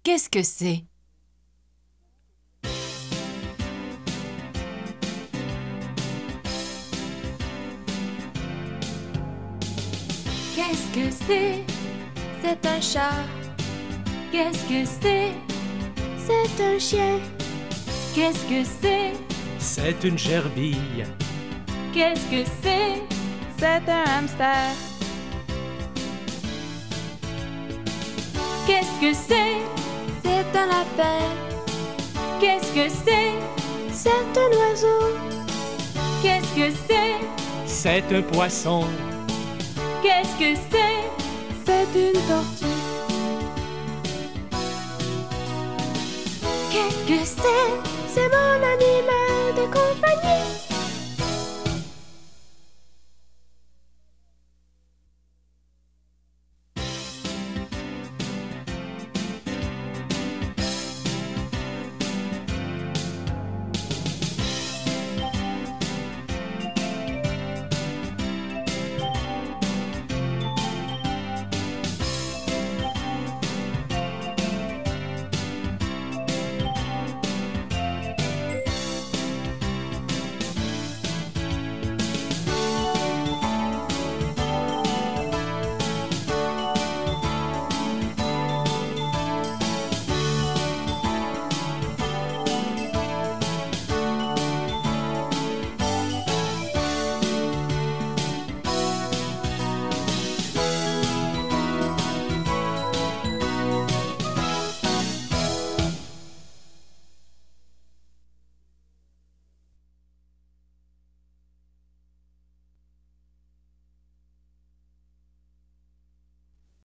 Qu'est-ce que c'est? Qu'est-ce que c'est? C'est un chat, Qu'est-ce que c'est? c'est un chien, Qu'est-ce que c'est? C'est une gerbille. Qu'est-ce que c'est? c'est un hamster, Qu'est-ce que c'est? c'est un lapin, Qu'est-ce que c'est? c'est un oiseau, Qu'est-ce que c'est? C'est un poisson. Qu'est-ce que c'est? c'est une tortue. Qu'est-ce que c'est? C'est mon animal de compagnie.